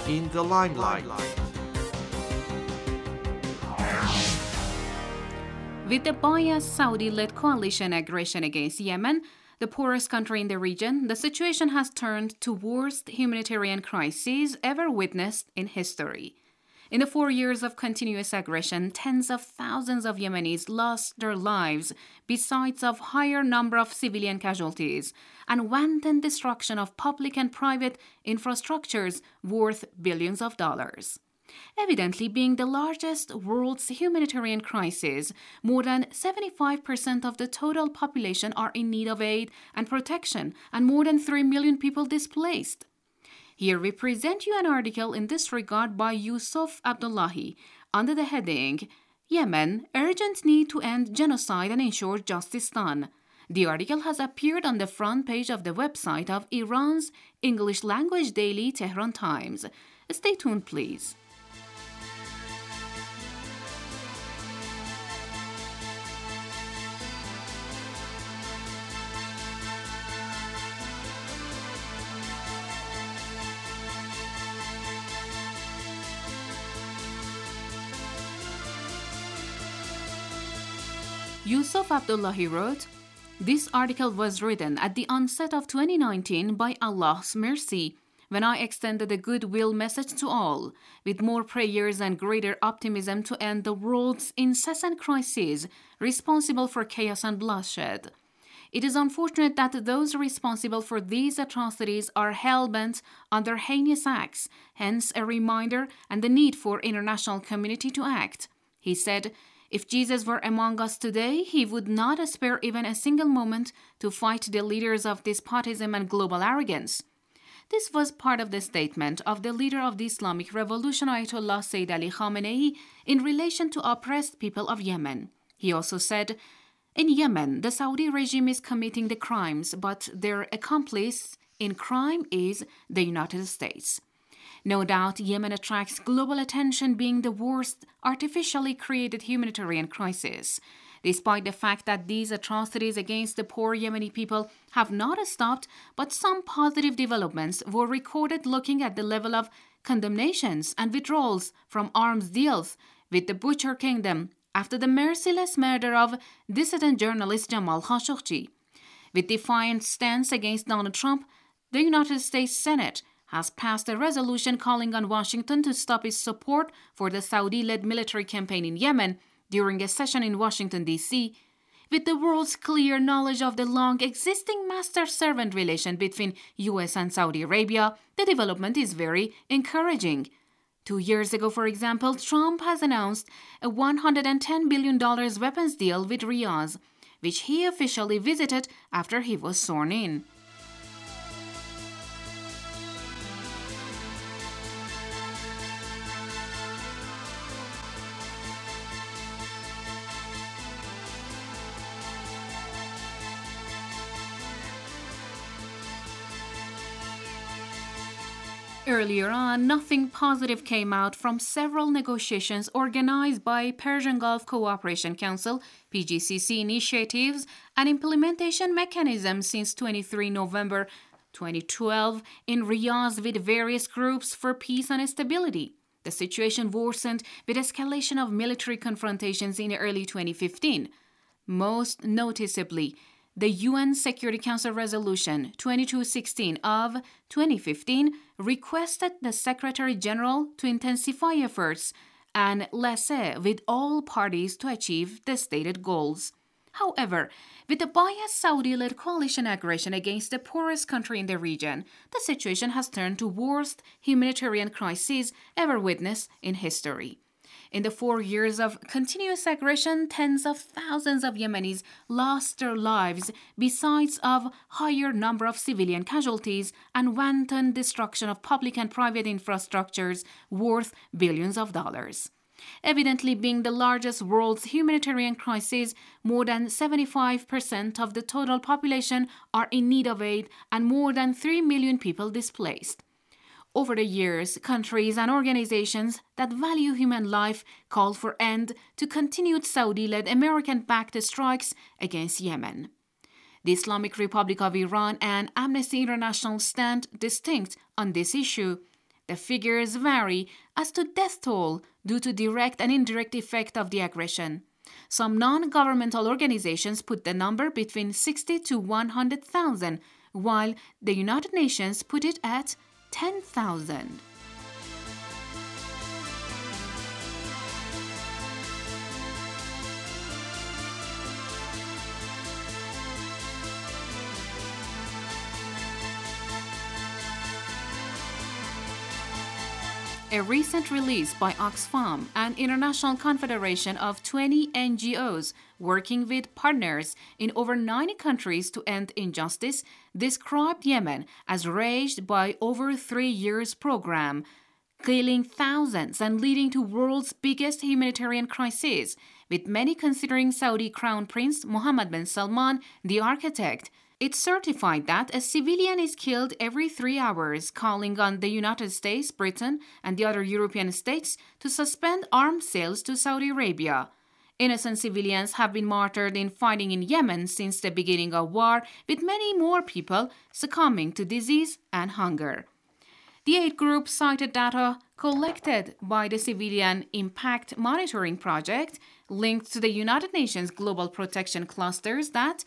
in the limelight. With the biased Saudi-led coalition aggression against Yemen, the poorest country in the region, the situation has turned to worst humanitarian crises ever witnessed in history. In the 4 years of continuous aggression, tens of thousands of Yemenis lost their lives, besides a higher number of civilian casualties, and wanton destruction of public and private infrastructures worth billions of dollars. Evidently, being the largest world's humanitarian crisis, more than 75% of the total population are in need of aid and protection, and more than 3 million people displaced. Here we present you an article in this regard by Yusuf Abdullahi under the heading, Yemen, Urgent Need to End Genocide and Ensure Justice Done. The article has appeared on the front page of the website of Iran's English language daily Tehran Times. Stay tuned, please. Yusuf Abdullahi wrote, "This article was written at the onset of 2019 by Allah's mercy, when I extended a goodwill message to all, with more prayers and greater optimism to end the world's incessant crises responsible for chaos and bloodshed. It is unfortunate that those responsible for these atrocities are hell-bent on their heinous acts, hence a reminder and the need for international community to act." He said, "If Jesus were among us today, he would not spare even a single moment to fight the leaders of despotism and global arrogance." This was part of the statement of the leader of the Islamic Revolution, Ayatollah Sayyid Ali Khamenei, in relation to oppressed people of Yemen. He also said, "In Yemen, the Saudi regime is committing the crimes, but their accomplice in crime is the United States." No doubt, Yemen attracts global attention, being the worst artificially created humanitarian crisis. Despite the fact that these atrocities against the poor Yemeni people have not stopped, but some positive developments were recorded looking at the level of condemnations and withdrawals from arms deals with the Butcher Kingdom after the merciless murder of dissident journalist Jamal Khashoggi. With defiant stance against Donald Trump, the United States Senate has passed a resolution calling on Washington to stop its support for the Saudi-led military campaign in Yemen during a session in Washington, D.C. With the world's clear knowledge of the long-existing master-servant relation between U.S. and Saudi Arabia, the development is very encouraging. 2 years ago, for example, Trump has announced a $110 billion weapons deal with Riyadh, which he officially visited after he was sworn in. Earlier on, nothing positive came out from several negotiations organized by Persian Gulf Cooperation Council, PGCC initiatives and implementation mechanisms since 23 November 2012 in Riyadh with various groups for peace and stability. The situation worsened with escalation of military confrontations in early 2015. Most noticeably, the UN Security Council Resolution 2216 of 2015 requested the Secretary General to intensify efforts and laissez with all parties to achieve the stated goals. However, with the biased Saudi-led coalition aggression against the poorest country in the region, the situation has turned to worst humanitarian crisis ever witnessed in history. In the 4 years of continuous aggression, tens of thousands of Yemenis lost their lives, besides of higher number of civilian casualties and wanton destruction of public and private infrastructures worth billions of dollars. Evidently, being the largest world's humanitarian crisis, more than 75% of the total population are in need of aid and more than 3 million people displaced. Over the years, countries and organizations that value human life called for end to continued Saudi-led American-backed strikes against Yemen. The Islamic Republic of Iran and Amnesty International stand distinct on this issue. The figures vary as to death toll due to direct and indirect effect of the aggression. Some non-governmental organizations put the number between 60 to 100,000, while the United Nations put it at 10,000. A recent release by Oxfam, an international confederation of 20 NGOs working with partners in over 90 countries to end injustice, described Yemen as ravaged by over 3 years program, killing thousands and leading to world's biggest humanitarian crisis, with many considering Saudi Crown Prince Mohammed bin Salman the architect. It certified that a civilian is killed every 3 hours, calling on the United States, Britain, and the other European states to suspend arms sales to Saudi Arabia. Innocent civilians have been martyred in fighting in Yemen since the beginning of war, with many more people succumbing to disease and hunger. The aid group cited data collected by the Civilian Impact Monitoring Project, linked to the United Nations Global Protection Clusters, that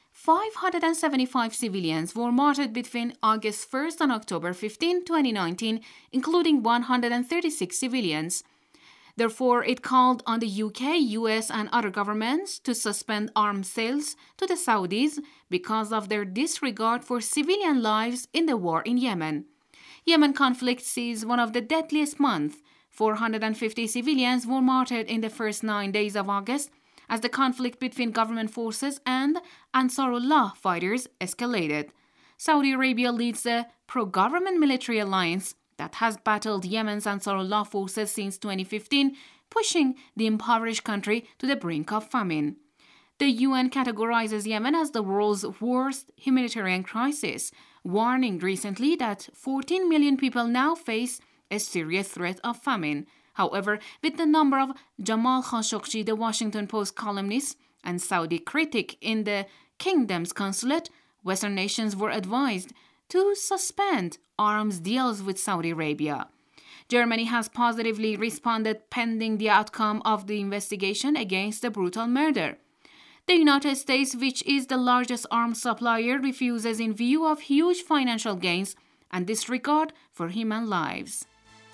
575 civilians were martyred between August 1st and October 15, 2019, including 136 civilians. Therefore, it called on the UK, US, and other governments to suspend arms sales to the Saudis because of their disregard for civilian lives in the war in Yemen. Yemen conflict sees one of the deadliest months. 450 civilians were martyred in the first 9 days of August, as the conflict between government forces and Ansarullah fighters escalated. Saudi Arabia leads the pro-government military alliance that has battled Yemen's Ansarullah forces since 2015, pushing the impoverished country to the brink of famine. The UN categorizes Yemen as the world's worst humanitarian crisis, warning recently that 14 million people now face a serious threat of famine. However, with the number of Jamal Khashoggi, the Washington Post columnist and Saudi critic in the kingdom's consulate, Western nations were advised to suspend arms deals with Saudi Arabia. Germany has positively responded pending the outcome of the investigation against the brutal murder. The United States, which is the largest arms supplier, refuses in view of huge financial gains and disregard for human lives.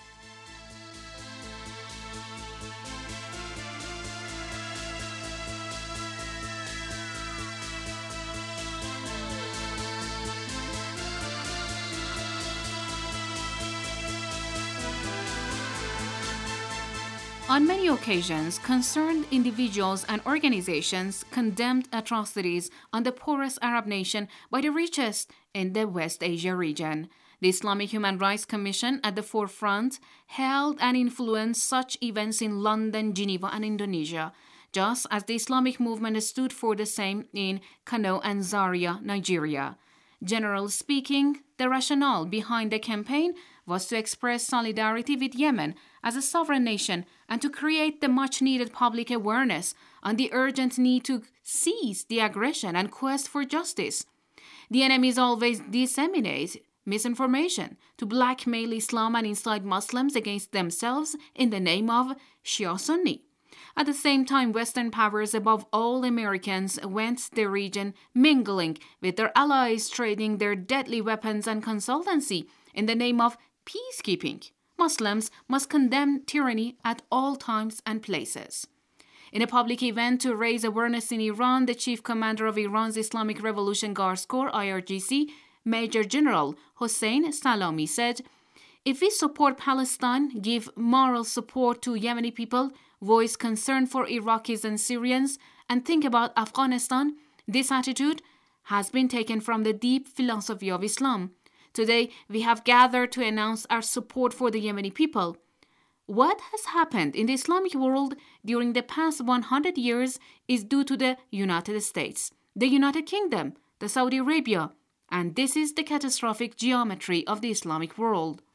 On many occasions, concerned individuals and organizations condemned atrocities on the poorest Arab nation by the richest in the West Asia region. The Islamic Human Rights Commission, at the forefront, held and influenced such events in London, Geneva, and Indonesia, just as the Islamic movement stood for the same in Kano and Zaria, Nigeria. Generally speaking, the rationale behind the campaign was to express solidarity with Yemen as a sovereign nation and to create the much-needed public awareness on the urgent need to cease the aggression and quest for justice. The enemies always disseminate misinformation to blackmail Islam and incite Muslims against themselves in the name of Shia Sunni. At the same time, Western powers, above all Americans, went the region mingling with their allies, trading their deadly weapons and consultancy in the name of peacekeeping. Muslims must condemn tyranny at all times and places. In a public event to raise awareness in Iran, the chief commander of Iran's Islamic Revolution Guards Corps, IRGC, Major General Hossein Salami, said, "If we support Palestine, give moral support to Yemeni people, voice concern for Iraqis and Syrians, and think about Afghanistan, this attitude has been taken from the deep philosophy of Islam. Today, we have gathered to announce our support for the Yemeni people. What has happened in the Islamic world during the past 100 years is due to the United States, the United Kingdom, the Saudi Arabia, and this is the catastrophic geometry of the Islamic world."